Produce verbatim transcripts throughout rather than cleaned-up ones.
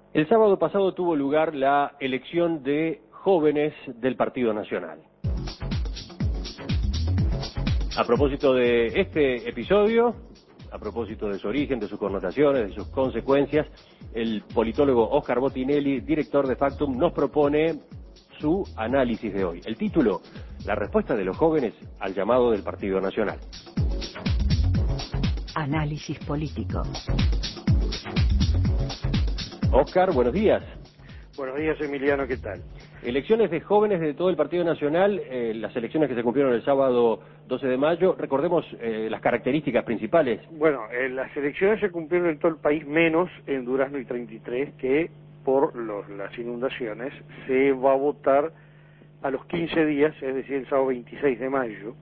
El sábado pasado tuvo lugar la elección de jóvenes del Partido Nacional. A propósito de este episodio, a propósito de su origen, de sus connotaciones, de sus consecuencias, el politólogo Óscar Botinelli, director de Factum, nos propone su análisis de hoy. El título: la respuesta de los jóvenes al llamado del Partido Nacional. Análisis político. Óscar, buenos días. Buenos días, Emiliano, ¿qué tal? Elecciones de jóvenes de todo el Partido Nacional, eh, las elecciones que se cumplieron el sábado doce de mayo. Recordemos eh, las características principales. Bueno, eh, las elecciones se cumplieron en todo el país, menos en Durazno y treinta y tres, que por los, las inundaciones se va a votar a los quince días, es decir, el sábado veintiséis de mayo,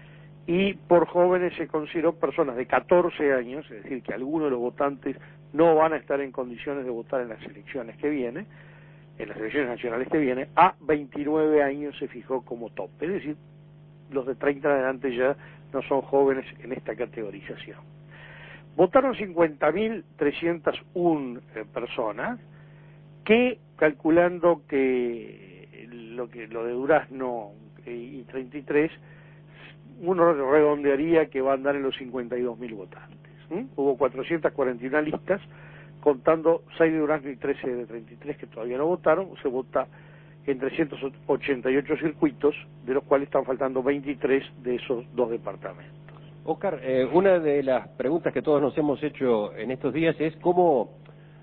y por jóvenes se consideró personas de catorce años, es decir, que algunos de los votantes no van a estar en condiciones de votar en las elecciones que vienen, en las elecciones nacionales que vienen, a veintinueve años se fijó como tope, es decir, los de treinta en adelante ya no son jóvenes en esta categorización. Votaron cincuenta mil trescientas una eh, personas, que calculando que lo que lo de Durazno y treinta y tres, uno redondearía que va a andar en los cincuenta y dos mil votantes. ¿Mm? Hubo cuatrocientas cuarenta y una listas, contando seis de Durazno y trece de treinta y tres que todavía no votaron. Se vota en trescientos ochenta y ocho circuitos, de los cuales están faltando veintitrés de esos dos departamentos. Óscar, eh, una de las preguntas que todos nos hemos hecho en estos días es cómo,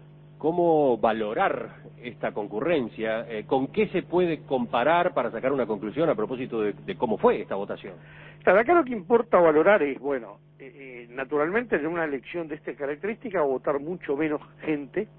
cómo valorar esta concurrencia, eh, con qué se puede comparar para sacar una conclusión a propósito de, de cómo fue esta votación. Claro, acá lo que importa valorar es, bueno, eh, eh, naturalmente en una elección de esta característica va a votar mucho menos gente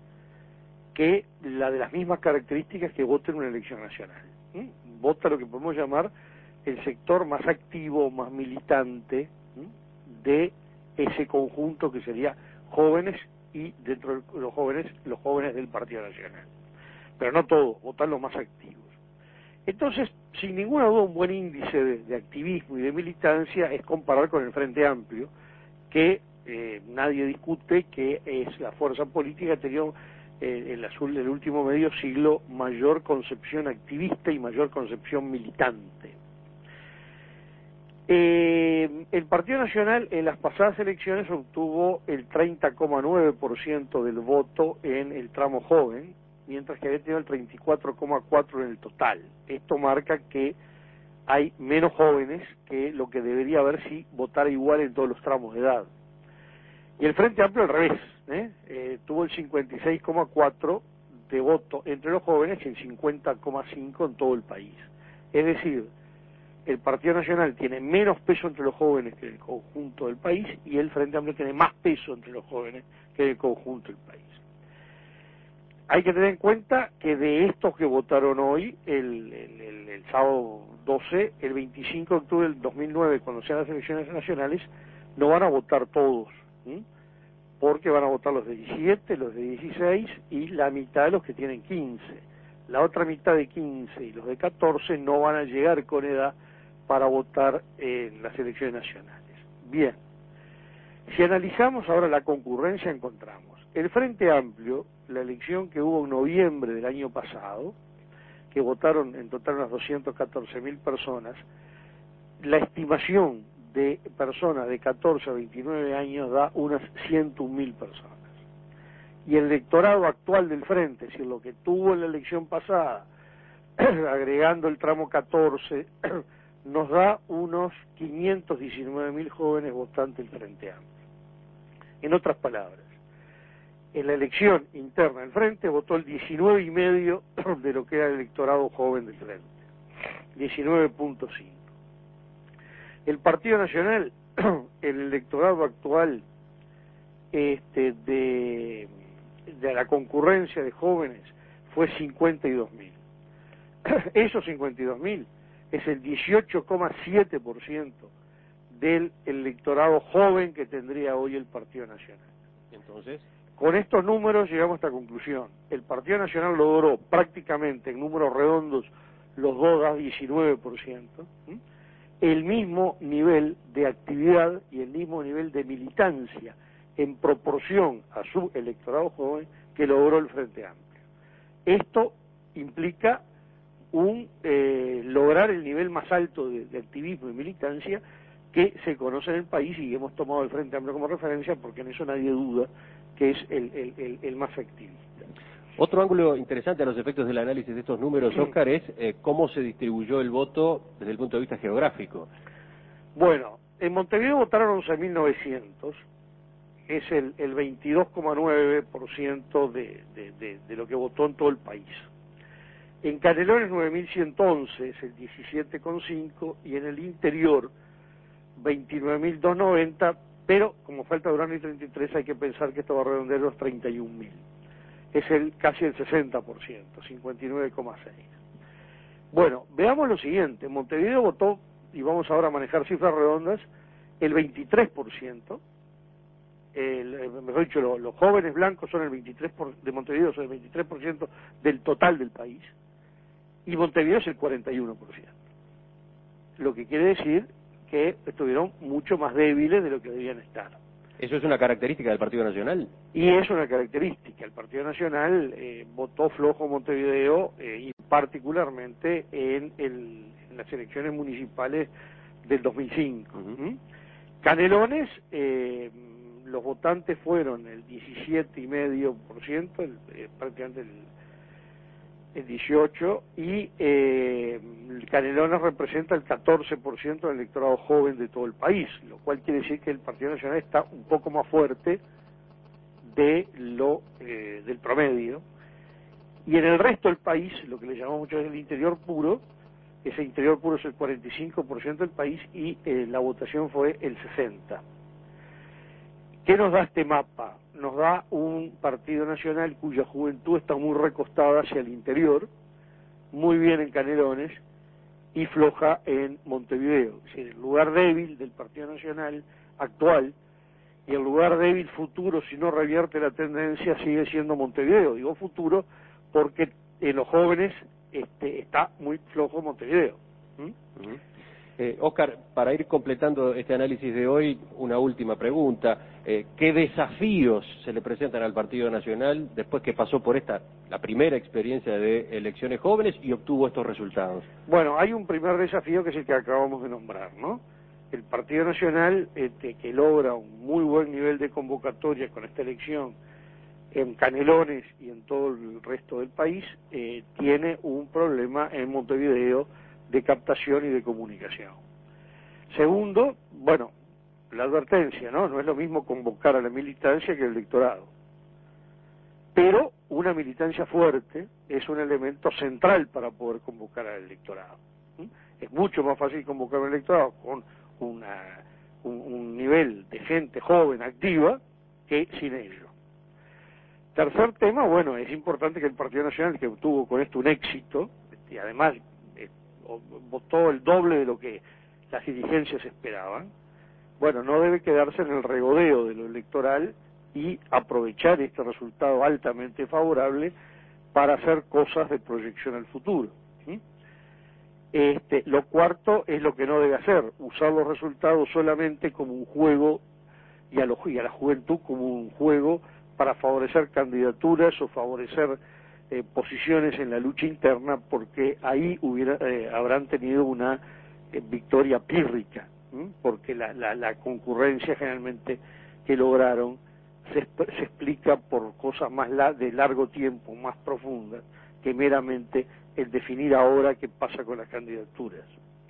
que la de las mismas características que vota en una elección nacional. ¿Mm? Vota lo que podemos llamar el sector más activo, más militante, ¿Mm? de ese conjunto que sería jóvenes y dentro de los jóvenes, los jóvenes del Partido Nacional. Pero no todos, votan los más activos. Entonces, sin ninguna duda, un buen índice de, de activismo y de militancia es comparar con el Frente Amplio, que eh, nadie discute que es la fuerza política que ha tenido eh, en azul del último medio siglo mayor concepción activista y mayor concepción militante. Eh, el Partido Nacional en las pasadas elecciones obtuvo el treinta coma nueve por ciento del voto en el tramo joven, mientras que había tenido el treinta y cuatro coma cuatro por ciento en el total. Esto marca que hay menos jóvenes que lo que debería haber si votara igual en todos los tramos de edad. Y el Frente Amplio al revés, ¿eh? Eh, tuvo el cincuenta y seis coma cuatro por ciento de voto entre los jóvenes y el cincuenta coma cinco por ciento en todo el país. Es decir, el Partido Nacional tiene menos peso entre los jóvenes que en el conjunto del país, y el Frente Amplio tiene más peso entre los jóvenes que en el conjunto del país. Hay que tener en cuenta que de estos que votaron hoy, el, el, el, el sábado doce, el veinticinco de octubre del dos mil nueve, cuando sean las elecciones nacionales, no van a votar todos, ¿sí? Porque van a votar los de diecisiete, los de dieciséis y la mitad de los que tienen quince. La otra mitad de quince y los de catorce no van a llegar con edad para votar en las elecciones nacionales. Bien, si analizamos ahora la concurrencia, encontramos el Frente Amplio, la elección que hubo en noviembre del año pasado, que votaron en total unas doscientas catorce mil personas. La estimación de personas de catorce a veintinueve años da unas ciento un mil personas. Y el electorado actual del Frente, es decir, lo que tuvo en la elección pasada, agregando el tramo catorce, nos da unos quinientos diecinueve mil jóvenes votantes del Frente Amplio. En otras palabras, en la elección interna del Frente votó el diecinueve coma cinco de lo que era el electorado joven del Frente, diecinueve punto cinco. El Partido Nacional, el electorado actual este, de, de la concurrencia de jóvenes fue cincuenta y dos mil. Esos cincuenta y dos mil es el dieciocho coma siete por ciento del electorado joven que tendría hoy el Partido Nacional. Entonces, con estos números llegamos a esta conclusión. El Partido Nacional logró prácticamente en números redondos los dos da diecinueve por ciento, ¿sí? El mismo nivel de actividad y el mismo nivel de militancia en proporción a su electorado joven que logró el Frente Amplio. Esto implica un eh, lograr el nivel más alto de, de activismo y militancia que se conoce en el país, y hemos tomado el Frente Amplio como referencia porque en eso nadie duda que es el, el, el, el más activista. Otro ángulo interesante a los efectos del análisis de estos números, Óscar, es eh, cómo se distribuyó el voto desde el punto de vista geográfico. Bueno, en Montevideo votaron once mil novecientos, es el, el veintidós coma nueve por ciento de, de, de, de lo que votó en todo el país. En Canelones nueve mil ciento once, es el diecisiete coma cinco, y en el interior veintinueve mil doscientos noventa, pero como falta Durazno y treinta y tres hay que pensar que esto va a redondear los treinta y un mil. Es el casi el sesenta por ciento, cincuenta y nueve coma seis. Bueno, veamos lo siguiente. En Montevideo votó, y vamos ahora a manejar cifras redondas, el veintitrés por ciento. El, mejor dicho, lo, los jóvenes blancos son el veintitrés por ciento, de Montevideo son el veintitrés por ciento del total del país, y Montevideo es el cuarenta y uno por ciento. Lo que quiere decir que estuvieron mucho más débiles de lo que debían estar. ¿Eso es una característica del Partido Nacional? Y es una característica. El Partido Nacional eh, votó flojo Montevideo, eh, y particularmente en, el, en las elecciones municipales del dos mil cinco. Uh-huh. ¿Mm? Canelones, eh, los votantes fueron el diecisiete coma cinco por ciento, el, eh, prácticamente el, el dieciocho por ciento, y eh, Canelones representa el catorce por ciento del electorado joven de todo el país, lo cual quiere decir que el Partido Nacional está un poco más fuerte de lo eh, del promedio. Y en el resto del país, lo que le llamamos mucho es el interior puro, ese interior puro es el cuarenta y cinco por ciento del país, y eh, la votación fue el sesenta por ciento. ¿Qué nos da este mapa? Nos da un Partido Nacional cuya juventud está muy recostada hacia el interior, muy bien en Canelones y floja en Montevideo. Es decir, el lugar débil del Partido Nacional actual y el lugar débil futuro, si no revierte la tendencia, sigue siendo Montevideo. Digo futuro porque en los jóvenes este, está muy flojo Montevideo. ¿Mm? Uh-huh. Eh, Óscar, para ir completando este análisis de hoy, una última pregunta. Eh, ¿Qué desafíos se le presentan al Partido Nacional después que pasó por esta, la primera experiencia de elecciones jóvenes y obtuvo estos resultados? Bueno, hay un primer desafío que es el que acabamos de nombrar, ¿no? El Partido Nacional, este, que logra un muy buen nivel de convocatoria con esta elección en Canelones y en todo el resto del país, eh, tiene un problema en Montevideo de captación y de comunicación. Segundo, bueno, la advertencia, ¿no? No es lo mismo convocar a la militancia que el electorado. Pero una militancia fuerte es un elemento central para poder convocar al electorado. ¿Mm? Es mucho más fácil convocar al electorado con una, un, un nivel de gente joven, activa, que sin ello. Tercer tema, bueno, es importante que el Partido Nacional, que obtuvo con esto un éxito, y además eh, votó el doble de lo que las dirigencias esperaban, bueno, no debe quedarse en el regodeo de lo electoral y aprovechar este resultado altamente favorable para hacer cosas de proyección al futuro. ¿Sí? Este, lo cuarto es lo que no debe hacer, usar los resultados solamente como un juego y a, lo, y a la juventud como un juego para favorecer candidaturas o favorecer eh, posiciones en la lucha interna, porque ahí hubiera, eh, habrán tenido una eh, victoria pírrica, ¿m? porque la, la, la concurrencia generalmente que lograron se, se explica por cosas más la, de largo tiempo, más profundas, que meramente el definir ahora qué pasa con las candidaturas.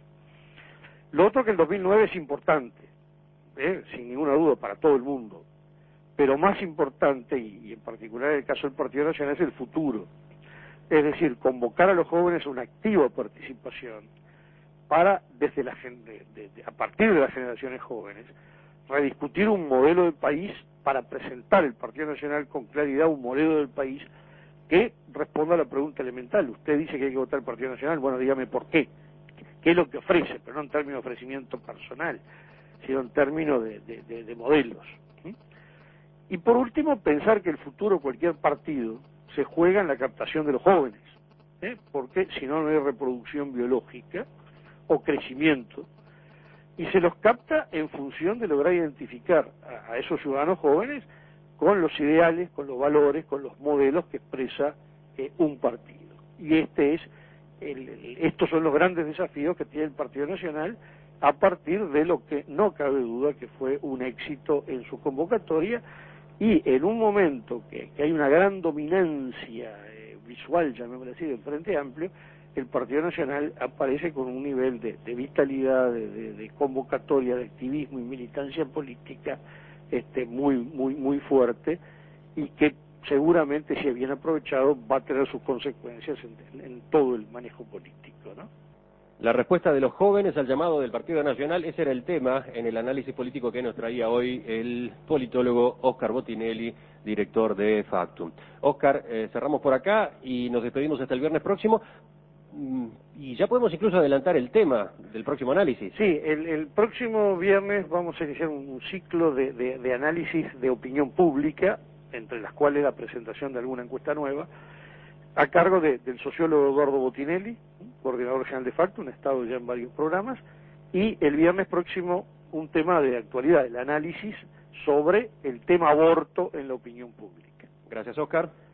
Lo otro que el dos mil nueve es importante, ¿eh? sin ninguna duda para todo el mundo, pero más importante, y, y en particular en el caso del Partido Nacional, es el futuro. Es decir, convocar a los jóvenes a una activa participación para, desde la, de, de, de, a partir de las generaciones jóvenes, rediscutir un modelo del país para presentar el Partido Nacional con claridad un modelo del país que responda a la pregunta elemental. Usted dice que hay que votar el Partido Nacional, bueno, dígame por qué. ¿Qué es lo que ofrece? Pero no en términos de ofrecimiento personal, sino en términos de, de, de, de modelos. ¿Sí? Y por último, pensar que el futuro de cualquier partido se juega en la captación de los jóvenes, ¿eh? porque si no, no hay reproducción biológica o crecimiento, y se los capta en función de lograr identificar a, a esos ciudadanos jóvenes con los ideales, con los valores, con los modelos que expresa eh, un partido. Y este es el, el, estos son los grandes desafíos que tiene el Partido Nacional a partir de lo que no cabe duda que fue un éxito en su convocatoria, y en un momento que, que hay una gran dominancia eh, visual, llamémoslo así, del Frente Amplio, el Partido Nacional aparece con un nivel de, de vitalidad, de, de, de convocatoria, de activismo y militancia política este, muy, muy, muy fuerte, y que seguramente, si es bien aprovechado, va a tener sus consecuencias en, en, en todo el manejo político, ¿no? La respuesta de los jóvenes al llamado del Partido Nacional, ese era el tema en el análisis político que nos traía hoy el politólogo Óscar Botinelli, director de Factum. Óscar, eh, cerramos por acá y nos despedimos hasta el viernes próximo. Y ya podemos incluso adelantar el tema del próximo análisis. Sí, el, el próximo viernes vamos a iniciar un, un ciclo de, de, de análisis de opinión pública, entre las cuales la presentación de alguna encuesta nueva, a cargo de, del sociólogo Eduardo Botinelli, coordinador general de Factum, ha estado ya en varios programas, y el viernes próximo un tema de actualidad, el análisis sobre el tema aborto en la opinión pública. Gracias, Óscar.